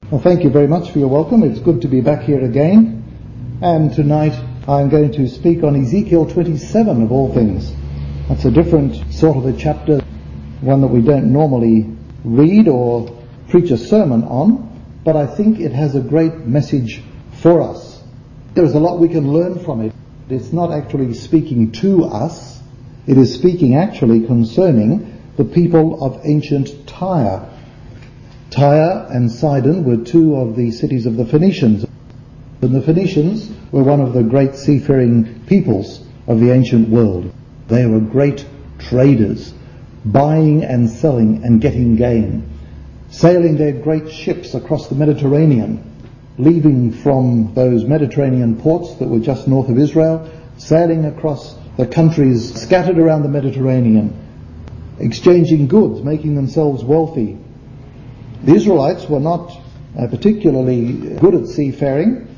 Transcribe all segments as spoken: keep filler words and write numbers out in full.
Well, thank you very much for your welcome. It's good to be back here again. And tonight I'm going to speak on Ezekiel twenty-seven of all things. That's a different sort of a chapter, one that we don't normally read or preach a sermon on, but I think it has a great message for us. There's a lot we can learn from it. It's not actually speaking to us. It is speaking actually concerning the people of ancient Tyre. Tyre and Sidon were two of the cities of the Phoenicians. And the Phoenicians were one of the great seafaring peoples of the ancient world. They were great traders, buying and selling and getting gain, sailing their great ships across the Mediterranean, leaving from those Mediterranean ports that were just north of Israel, sailing across the countries scattered around the Mediterranean, exchanging goods, making themselves wealthy. The Israelites were not uh, particularly good at seafaring,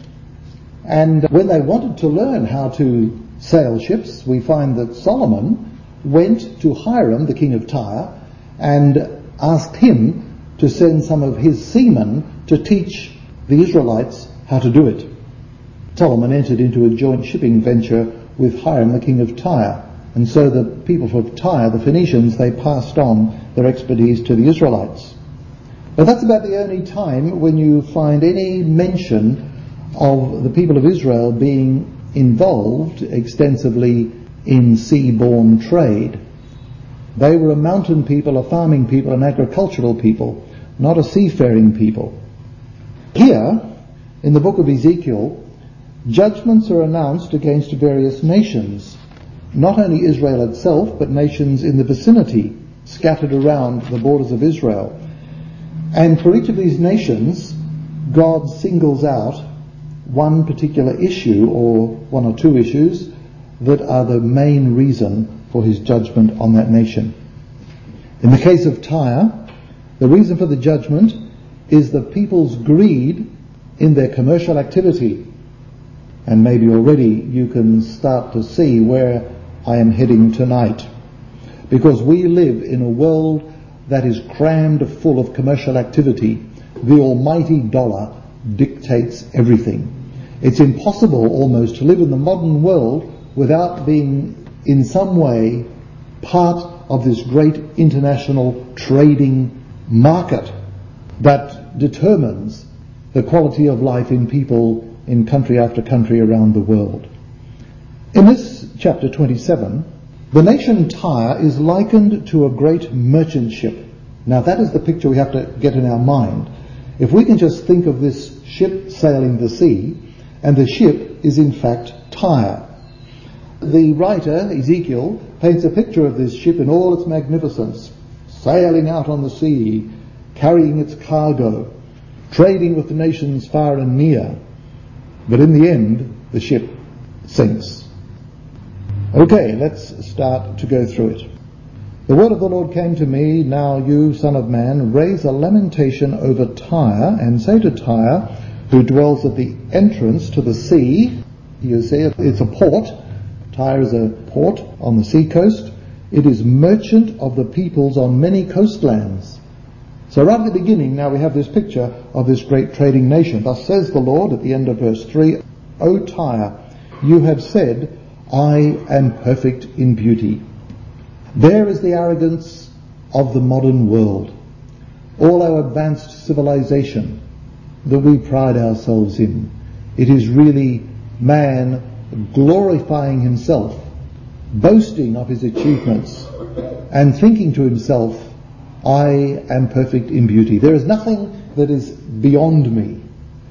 and when they wanted to learn how to sail ships, we find that Solomon went to Hiram, the king of Tyre, and asked him to send some of his seamen to teach the Israelites how to do it. Solomon entered into a joint shipping venture with Hiram, the king of Tyre, and so the people of Tyre, the Phoenicians, they passed on their expertise to the Israelites. But that's about the only time when you find any mention of the people of Israel being involved extensively in seaborne trade. They were a mountain people, a farming people, an agricultural people, not a seafaring people. Here, in the book of Ezekiel, judgments are announced against various nations, not only Israel itself, but nations in the vicinity, scattered around the borders of Israel. And for each of these nations, God singles out one particular issue or one or two issues that are the main reason for his judgment on that nation. In the case of Tyre, the reason for the judgment is the people's greed in their commercial activity. And maybe already you can start to see where I am heading tonight. Because we live in a world that is crammed full of commercial activity. The almighty dollar dictates everything. It's impossible almost to live in the modern world without being in some way part of this great international trading market that determines the quality of life in people in country after country around the world. In this chapter twenty-seven, the nation Tyre is likened to a great merchant ship. Now that is the picture we have to get in our mind. If we can just think of this ship sailing the sea, and the ship is in fact Tyre. The writer, Ezekiel, paints a picture of this ship in all its magnificence, sailing out on the sea, carrying its cargo, trading with the nations far and near. But in the end, the ship sinks. Okay, let's start to go through it. The word of the Lord came to me, now you, son of man, raise a lamentation over Tyre, and say to Tyre, who dwells at the entrance to the sea, you see it's a port. Tyre is a port on the sea coast. It is merchant of the peoples on many coastlands. So right at the beginning now we have this picture of this great trading nation. Thus says the Lord at the end of verse three, O Tyre, you have said, I am perfect in beauty. There is the arrogance of the modern world. All our advanced civilization that we pride ourselves in. It is really man glorifying himself, boasting of his achievements, and thinking to himself, I am perfect in beauty. There is nothing that is beyond me.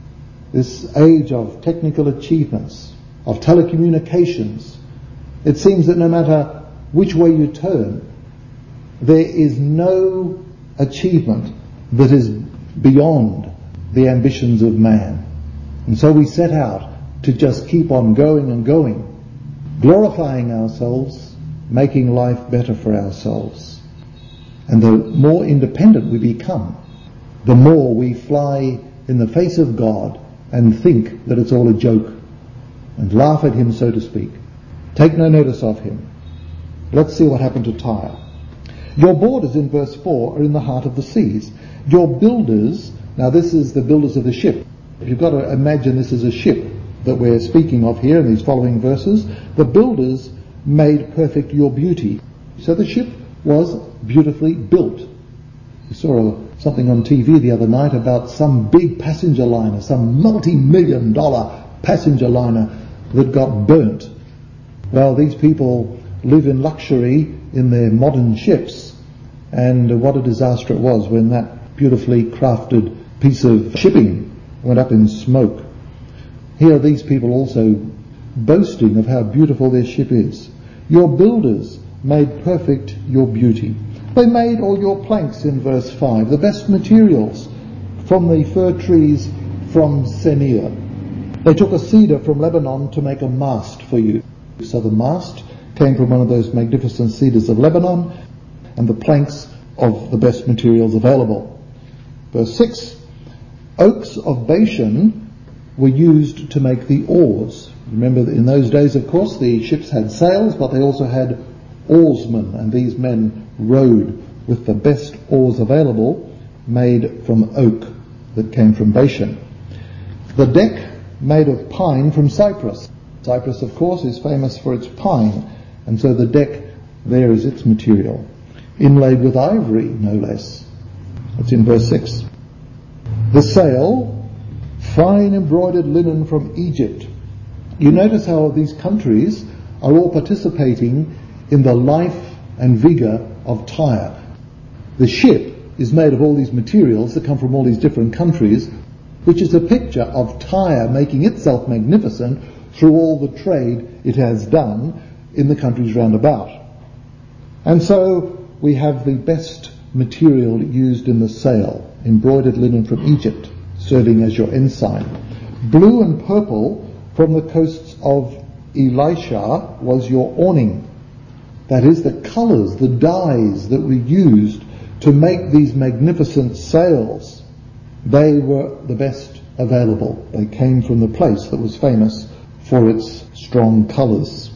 This age of technical achievements, of telecommunications, it seems that no matter which way you turn, there is no achievement that is beyond the ambitions of man. And so we set out to just keep on going and going, glorifying ourselves, making life better for ourselves. And the more independent we become, the more we fly in the face of God and think that it's all a joke and laugh at him, so to speak. Take no notice of him. Let's see what happened to Tyre. Your borders, in verse four, are in the heart of the seas. Your builders Now this is the builders of the ship. You've got to imagine this is a ship that we're speaking of here in these following verses. The builders made perfect your beauty. So the ship was beautifully built. We saw a, something on T V the other night about some big passenger liner, some multi-million dollar passenger liner that got burnt. Well, these people live in luxury in their modern ships, and what a disaster it was when that beautifully crafted piece of shipping went up in smoke. Here are these people also boasting of how beautiful their ship is. Your builders made perfect your beauty. They made all your planks in verse five, the best materials from the fir trees from Senir. They took a cedar from Lebanon to make a mast for you. So the mast came from one of those magnificent cedars of Lebanon, and the planks of the best materials available. Verse six, oaks of Bashan were used to make the oars. Remember that in those days, of course, the ships had sails, but they also had oarsmen, and these men rowed with the best oars available, made from oak that came from Bashan. The deck made of pine from Cyprus. Cyprus, of course, is famous for its pine, and so the deck there is its material. Inlaid with ivory, no less. That's in verse six. The sail, fine embroidered linen from Egypt. You notice how these countries are all participating in the life and vigour of Tyre. The ship is made of all these materials that come from all these different countries, which is a picture of Tyre making itself magnificent through all the trade it has done in the countries round about. And so we have the best material used in the sail, embroidered linen from Egypt, serving as your ensign. Blue and purple from the coasts of Elisha was your awning. That is, the colours, the dyes that were used to make these magnificent sails, they were the best available. They came from the place that was famous for its strong colours.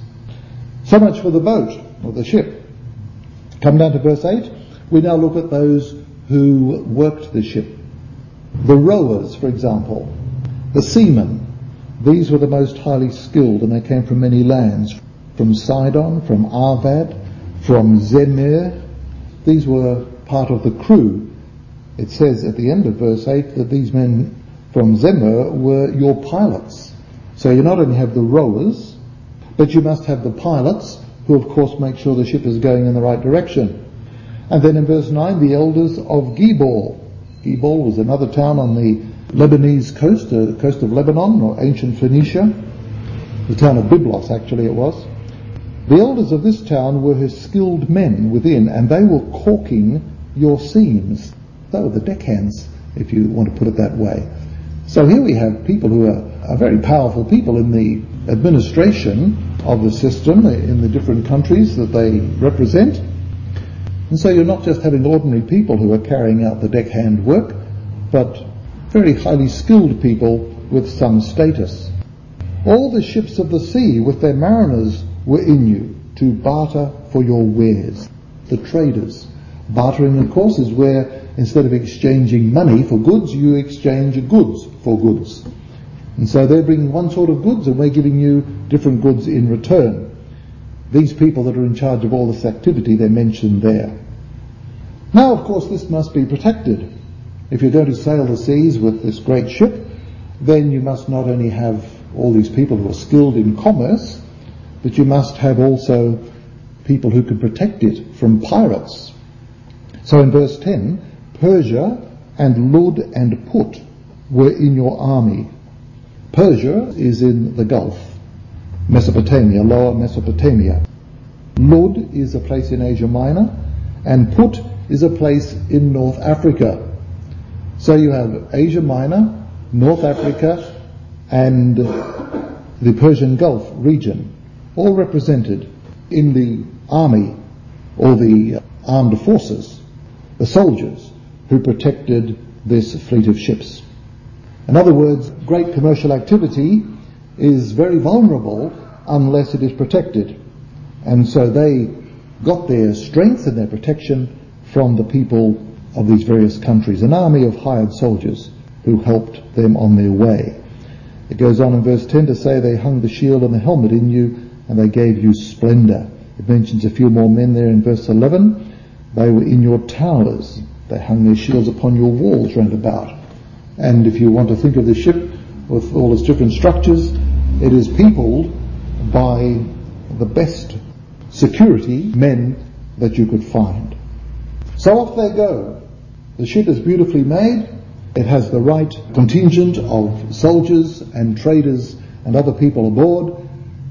So much for the boat, or the ship. Come down to verse eight. We now look at those who worked the ship. The rowers, for example, the seamen, these were the most highly skilled, and they came from many lands, from Sidon, from Arvad, from Zemir. These were part of the crew. It says at the end of verse eight that these men from Zemir were your pilots. So you not only have the rowers, but you must have the pilots, who of course make sure the ship is going in the right direction. And then in verse nine, the elders of Gebal. Gebal was another town on the Lebanese coast, uh, the coast of Lebanon, or ancient Phoenicia. The town of Byblos, actually it was. The elders of this town were his skilled men within, and they were caulking your seams. They were the deckhands, if you want to put it that way. So here we have people who are, are very powerful people in the administration of the system in the different countries that they represent. And so you're not just having ordinary people who are carrying out the deckhand work, but very highly skilled people with some status. All the ships of the sea with their mariners were in you to barter for your wares. The traders. Bartering, of course, is where instead of exchanging money for goods, you exchange goods for goods. And so they're bringing one sort of goods and we're giving you different goods in return. These people that are in charge of all this activity, they're mentioned there. Now, of course, this must be protected. If you're going to sail the seas with this great ship, then you must not only have all these people who are skilled in commerce, but you must have also people who can protect it from pirates. So in verse ten, Persia and Lud and Put were in your army. Persia is in the Gulf, Mesopotamia, lower Mesopotamia. Lud is a place in Asia Minor, and Put is a place in North Africa. So you have Asia Minor, North Africa, and the Persian Gulf region, all represented in the army or the armed forces, the soldiers who protected this fleet of ships. In other words, great commercial activity is very vulnerable unless it is protected. And so they got their strength and their protection from the people of these various countries, an army of hired soldiers who helped them on their way. It goes on in verse ten to say they hung the shield and the helmet in you, and they gave you splendour. It mentions a few more men there in verse eleven. They were in your towers. They hung their shields upon your walls round about. And if you want to think of the ship with all its different structures, it is peopled by the best security men that you could find. So off they go. The ship is beautifully made. It has the right contingent of soldiers and traders and other people aboard.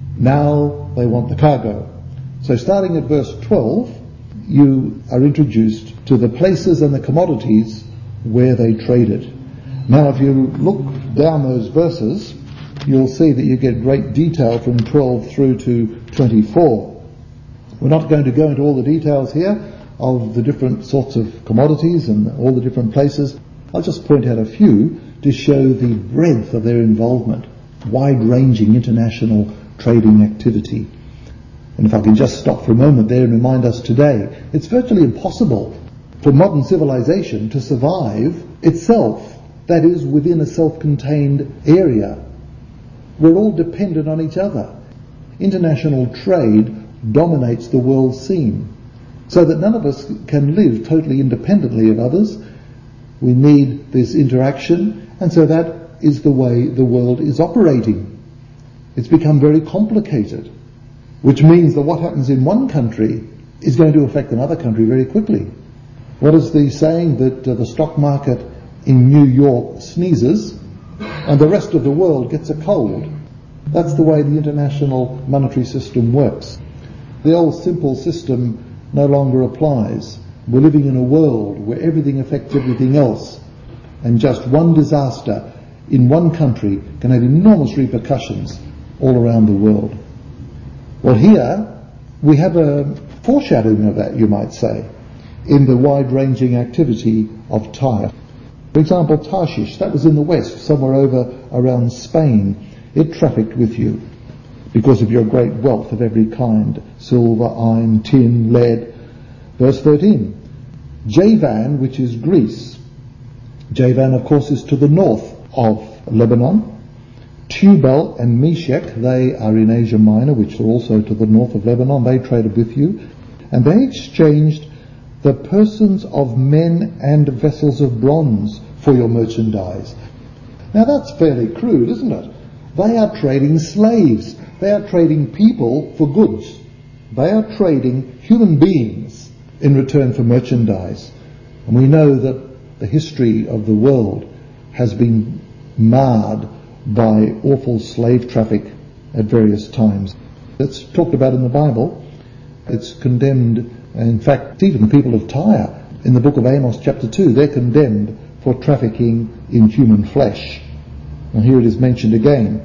Now they want the cargo. So starting at verse twelve, you are introduced to the places and the commodities where they traded. Now if you look down those verses, you'll see that you get great detail from twelve through to twenty-four. We're not going to go into all the details here of the different sorts of commodities and all the different places. I'll just point out a few to show the breadth of their involvement, wide-ranging international trading activity. And if I can just stop for a moment there and remind us today, it's virtually impossible for modern civilization to survive itself, that is, within a self-contained area. We're all dependent on each other. International trade dominates the world scene, so that none of us can live totally independently of others. We need this interaction, and so that is the way the world is operating. It's become very complicated, which means that what happens in one country is going to affect another country very quickly. What is the saying that uh, the stock market in New York sneezes and the rest of the world gets a cold? That's the way the international monetary system works. The old simple system no longer applies. We're living in a world where everything affects everything else, and just one disaster in one country can have enormous repercussions all around the world. Well, here we have a foreshadowing of that, you might say, in the wide-ranging activity of Tyre. For example, Tarshish, that was in the west, somewhere over around Spain. It trafficked with you because of your great wealth of every kind, silver, iron, tin, lead. Verse thirteen, Javan, which is Greece. Javan, of course, is to the north of Lebanon. Tubal and Meshech, they are in Asia Minor, which are also to the north of Lebanon. They traded with you, and they exchanged the persons of men and vessels of bronze for your merchandise. Now that's fairly crude, isn't it? They are trading slaves. They are trading people for goods. They are trading human beings in return for merchandise. And we know that the history of the world has been marred by awful slave traffic at various times. It's talked about in the Bible. It's condemned. In fact, even the people of Tyre, in the book of Amos chapter two, they're condemned for trafficking in human flesh. And here it is mentioned again.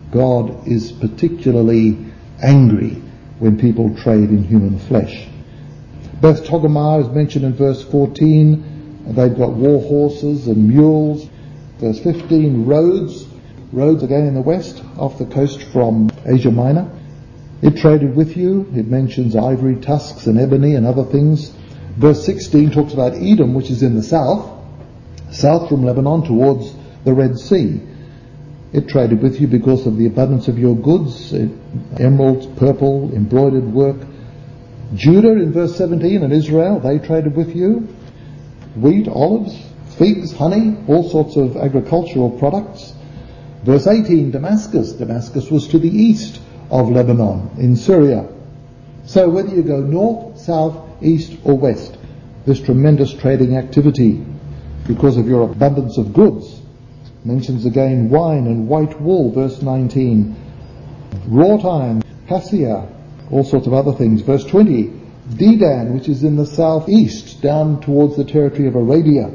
God is particularly angry when people trade in human flesh. Beth Togarmah is mentioned in verse fourteen. They've got war horses and mules. Verse fifteen, Rhodes. Rhodes again in the west, off the coast from Asia Minor. It traded with you. It mentions ivory tusks and ebony and other things. Verse sixteen talks about Edom, which is in the south, south from Lebanon towards the Red Sea. It traded with you because of the abundance of your goods, emeralds, purple, embroidered work. Judah in verse seventeen and Israel, they traded with you. Wheat, olives, figs, honey, all sorts of agricultural products. Verse eighteen, Damascus. Damascus was to the east of Lebanon, in Syria. So whether you go north, south, east or west, this tremendous trading activity because of your abundance of goods. Mentions again wine and white wool, verse nineteen. Wrought iron, cassia, all sorts of other things. Verse twenty, Dedan, which is in the southeast, down towards the territory of Arabia.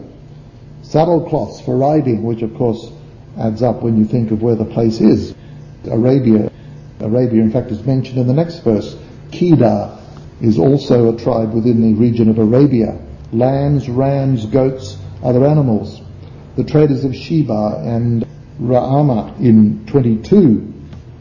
Saddle cloths for riding, which of course adds up when you think of where the place is. Arabia. Arabia, in fact, is mentioned in the next verse. Kedar is also a tribe within the region of Arabia. Lambs, rams, goats, other animals. The traders of Sheba and Raamah in twenty-two.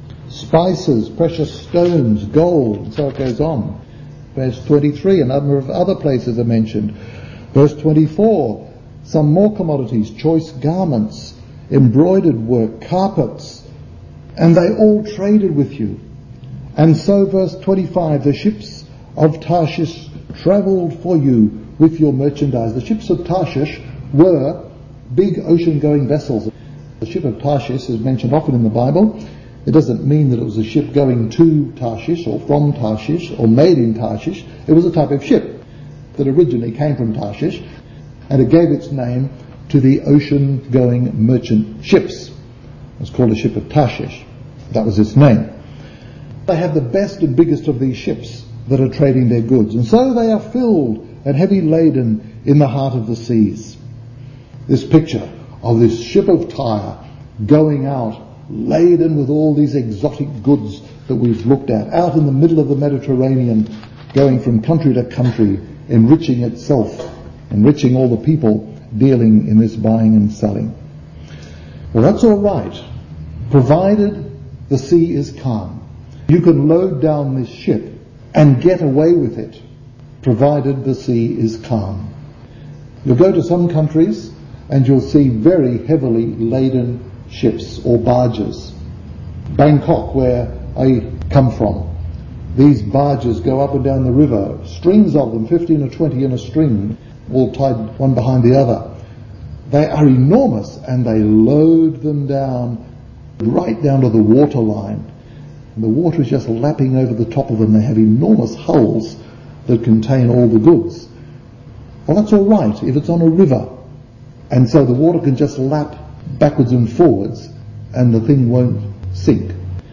Spices, precious stones, gold, and so it goes on. Verse twenty-three, a number of other places are mentioned. Verse twenty-four, some more commodities, choice garments, embroidered work, carpets, and they all traded with you. And so, verse twenty-five, the ships of Tarshish travelled for you with your merchandise. The ships of Tarshish were big ocean-going vessels. The ship of Tarshish is mentioned often in the Bible. It doesn't mean that it was a ship going to Tarshish or from Tarshish or made in Tarshish. It was a type of ship that originally came from Tarshish, and it gave its name to the ocean-going merchant ships. It was called a ship of Tarshish. That was its name. They have the best and biggest of these ships that are trading their goods, and so they are filled and heavy laden in the heart of the seas. This picture of this ship of Tyre going out laden with all these exotic goods that we've looked at, out in the middle of the Mediterranean, going from country to country, enriching itself, enriching all the people dealing in this buying and selling. Well, that's all right, provided the sea is calm. You can load down this ship and get away with it, provided the sea is calm. You'll go to some countries and you'll see very heavily laden ships or barges. Bangkok, where I come from, these barges go up and down the river, strings of them, fifteen or twenty in a string, all tied one behind the other. They are enormous, and they load them down right down to the water line. And the water is just lapping over the top of them. They have enormous hulls that contain all the goods. Well, that's all right if it's on a river, and so the water can just lap backwards and forwards and the thing won't sink.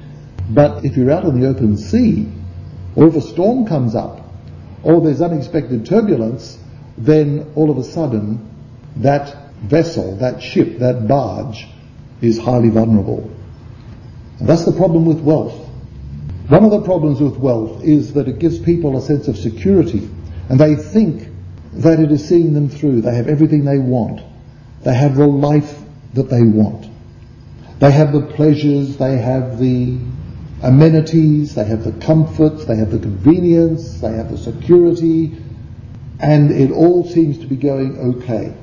But if you're out on the open sea, or if a storm comes up, or there's unexpected turbulence, then all of a sudden that vessel, that ship, that barge is highly vulnerable. And that's the problem with wealth. One of the problems with wealth is that it gives people a sense of security, and they think that it is seeing them through. They have everything they want. They have the life that they want. They have the pleasures, they have the amenities, they have the comforts, they have the convenience, they have the security, and it all seems to be going okay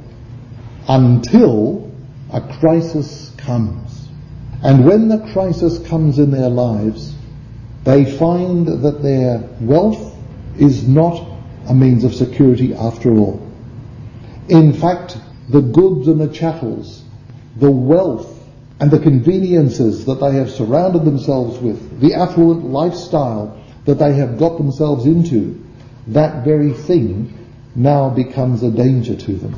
until a crisis comes. And when the crisis comes in their lives, they find that their wealth is not a means of security after all. In fact, the goods and the chattels, the wealth and the conveniences that they have surrounded themselves with, the affluent lifestyle that they have got themselves into, that very thing now becomes a danger to them.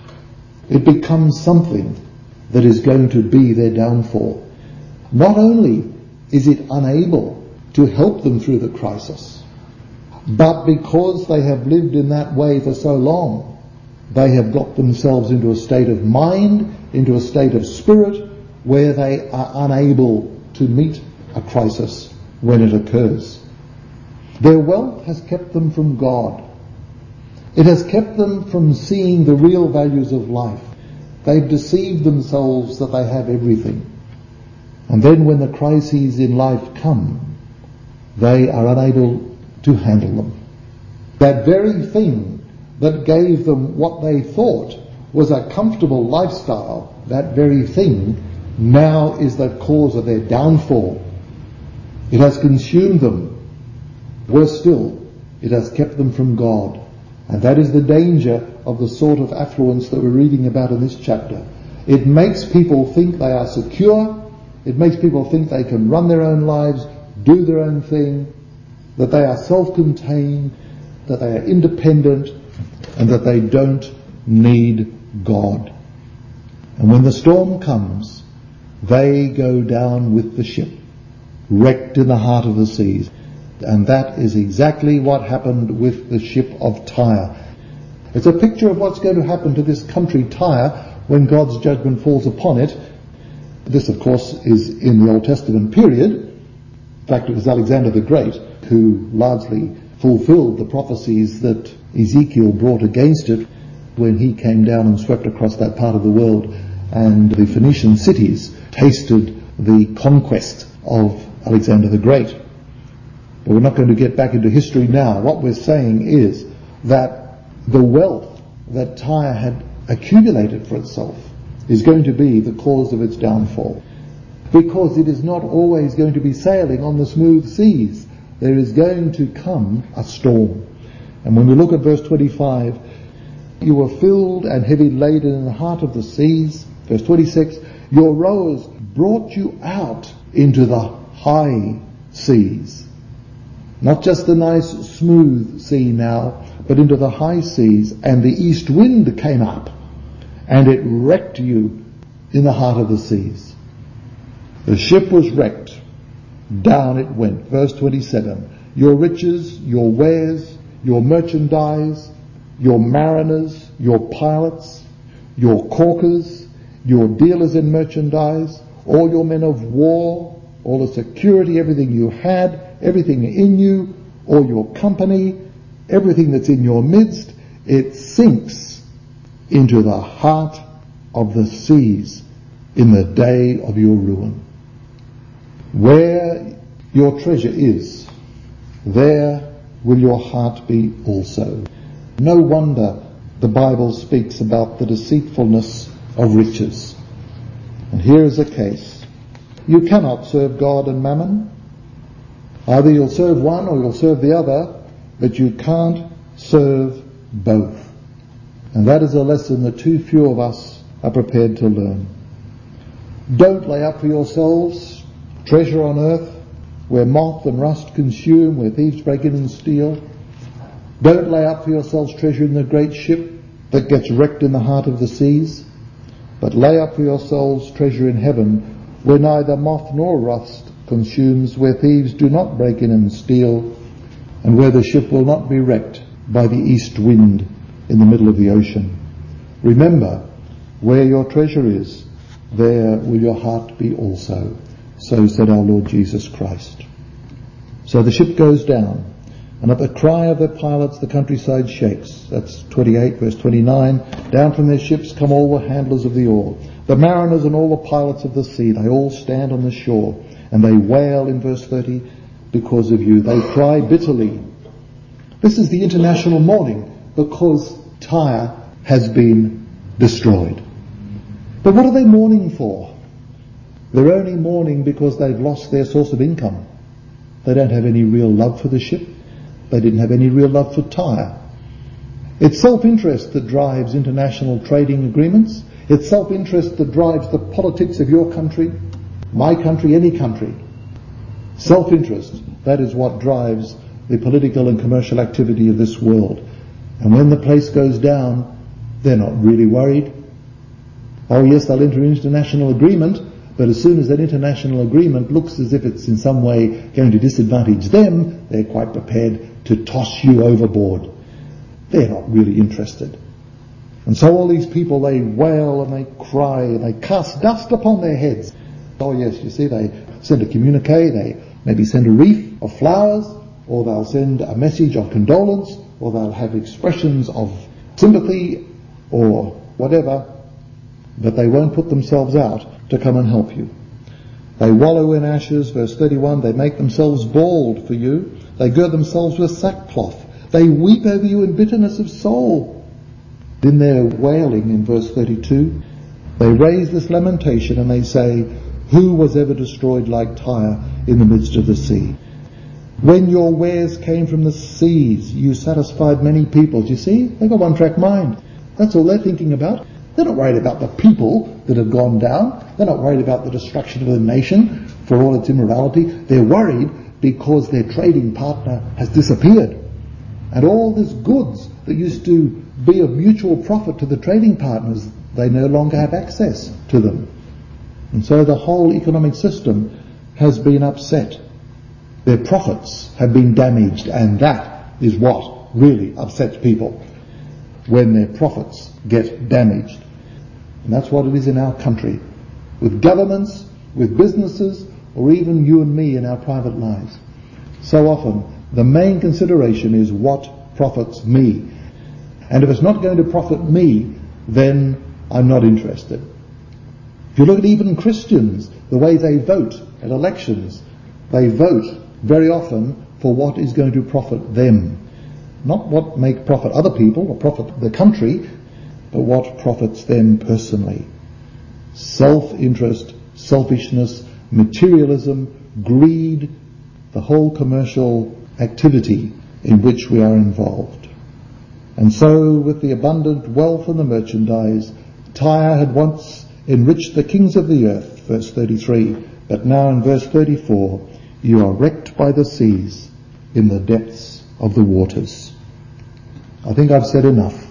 It becomes something that is going to be their downfall. Not only is it unable to help them through the crisis, but because they have lived in that way for so long, they have got themselves into a state of mind, into a state of spirit, where they are unable to meet a crisis when it occurs. Their wealth has kept them from God. It has kept them from seeing the real values of life. They've deceived themselves that they have everything. And then when the crises in life come, they are unable to handle them. That very thing that gave them what they thought was a comfortable lifestyle, that very thing now is the cause of their downfall. It has consumed them. Worse still, it has kept them from God. And that is the danger of the sort of affluence that we're reading about in this chapter. It makes people think they are secure. It makes people think they can run their own lives, do their own thing, that they are self-contained, that they are independent, and that they don't need God. And when the storm comes, they go down with the ship, wrecked in the heart of the seas. And that is exactly what happened with the ship of Tyre. It's a picture of what's going to happen to this country Tyre when God's judgment falls upon it. This, of course, is in the Old Testament period. In fact, it was Alexander the Great who largely fulfilled the prophecies that Ezekiel brought against it when he came down and swept across that part of the world, and the Phoenician cities tasted the conquest of Alexander the Great. But we're not going to get back into history now. What we're saying is that the wealth that Tyre had accumulated for itself is going to be the cause of its downfall. Because it is not always going to be sailing on the smooth seas. There is going to come a storm. And when we look at verse twenty-five, you were filled and heavy laden in the heart of the seas. Verse twenty-six, your rowers brought you out into the high seas. Not just the nice smooth sea now, but into the high seas, and the east wind came up and it wrecked you in the heart of the seas. The ship was wrecked. Down it went. Verse twenty-seven. Your riches, your wares, your merchandise, your mariners, your pilots, your caulkers, your dealers in merchandise, all your men of war, all the security, everything you had, everything in you, all your company, everything that's in your midst, it sinks into the heart of the seas in the day of your ruin. Where your treasure is, there will your heart be also. No wonder the Bible speaks about the deceitfulness of riches. And here is a case. You cannot serve God and mammon. Either you'll serve one or you'll serve the other, but you can't serve both. And that is a lesson that too few of us are prepared to learn. Don't lay up for yourselves treasure on earth, where moth and rust consume, where thieves break in and steal. Don't lay up for yourselves treasure in the great ship that gets wrecked in the heart of the seas, but lay up for yourselves treasure in heaven, where neither moth nor rust consumes, where thieves do not break in and steal, and where the ship will not be wrecked by the east wind in the middle of the ocean. Remember, where your treasure is, there will your heart be also. So said our Lord Jesus Christ. So the ship goes down, and at the cry of the pilots the countryside shakes. That's twenty-eight, verse twenty-nine. Down from their ships come all the handlers of the oar, the mariners and all the pilots of the sea. They all stand on the shore, and they wail in verse thirty because of you. They cry bitterly. This is the international mourning because Tyre has been destroyed. But what are they mourning for? They're only mourning because they've lost their source of income. They don't have any real love for the ship. They didn't have any real love for Tyre. It's self-interest that drives international trading agreements. It's self-interest that drives the politics of your country, my country, any country. Self-interest, that is what drives the political and commercial activity of this world. And when the place goes down, they're not really worried. Oh yes, they'll enter into international agreement, but as soon as that international agreement looks as if it's in some way going to disadvantage them, they're quite prepared to toss you overboard. They're not really interested. And so all these people, they wail and they cry and they cast dust upon their heads. Oh yes, you see, they send a communique, they maybe send a wreath of flowers, or they'll send a message of condolence, or they'll have expressions of sympathy or whatever, but they won't put themselves out to come and help you. They wallow in ashes, verse thirty-one, they make themselves bald for you, they gird themselves with sackcloth, they weep over you in bitterness of soul. In their wailing in verse thirty-two, they raise this lamentation and they say, who was ever destroyed like Tyre in the midst of the sea? When your wares came from the seas, you satisfied many people. Do you see? They've got one-track mind. That's all they're thinking about. They're not worried about the people that have gone down. They're not worried about the destruction of the nation for all its immorality. They're worried because their trading partner has disappeared. And all this goods that used to be of mutual profit to the trading partners, they no longer have access to them. And so the whole economic system has been upset. Their profits have been damaged, and that is what really upsets people, when their profits get damaged. And that's what it is in our country, with governments, with businesses, or even you and me in our private lives. So often, the main consideration is what profits me. And if it's not going to profit me, then I'm not interested. If you look at even Christians, the way they vote at elections, they vote very often for what is going to profit them. not what make profit other people or profit the country, but what profits them personally. Self-interest, selfishness, materialism, greed, the whole commercial activity in which we are involved. And so, with the abundant wealth and the merchandise, Tyre had once enriched the kings of the earth, verse thirty-three, but now in verse thirty-four, you are wrecked by the seas in the depths of the waters. I think I've said enough.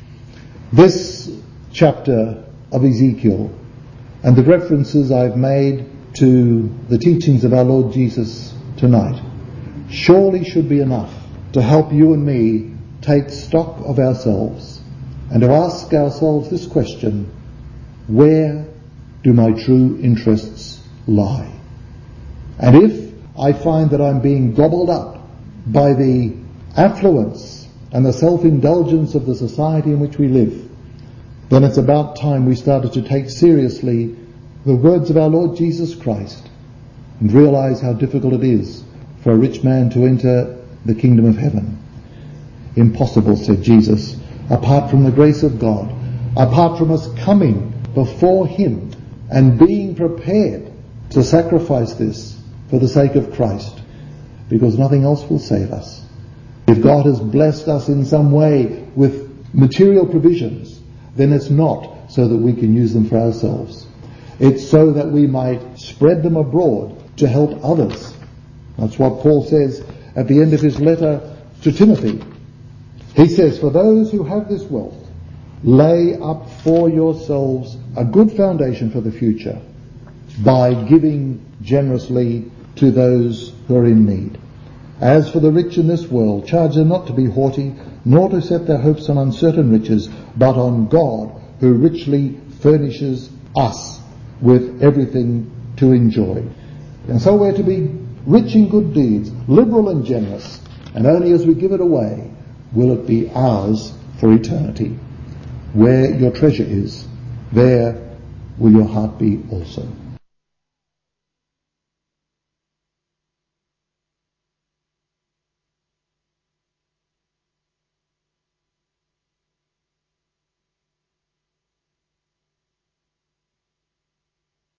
This chapter of Ezekiel and the references I've made to the teachings of our Lord Jesus tonight surely should be enough to help you and me take stock of ourselves and to ask ourselves this question: where do my true interests lie? And if I find that I'm being gobbled up by the affluence and the self-indulgence of the society in which we live, then it's about time we started to take seriously the words of our Lord Jesus Christ and realize how difficult it is for a rich man to enter the kingdom of heaven. Impossible, said Jesus, apart from the grace of God, apart from us coming before Him and being prepared to sacrifice this for the sake of Christ, because nothing else will save us. If God has blessed us in some way with material provisions, then it's not so that we can use them for ourselves. It's so that we might spread them abroad to help others. That's what Paul says at the end of his letter to Timothy. He says, for those who have this wealth, lay up for yourselves a good foundation for the future by giving generously to those who are in need. As for the rich in this world, charge them not to be haughty, nor to set their hopes on uncertain riches, but on God, who richly furnishes us with everything to enjoy. And so we're to be rich in good deeds, liberal and generous, and only as we give it away will it be ours for eternity. Where your treasure is, there will your heart be also.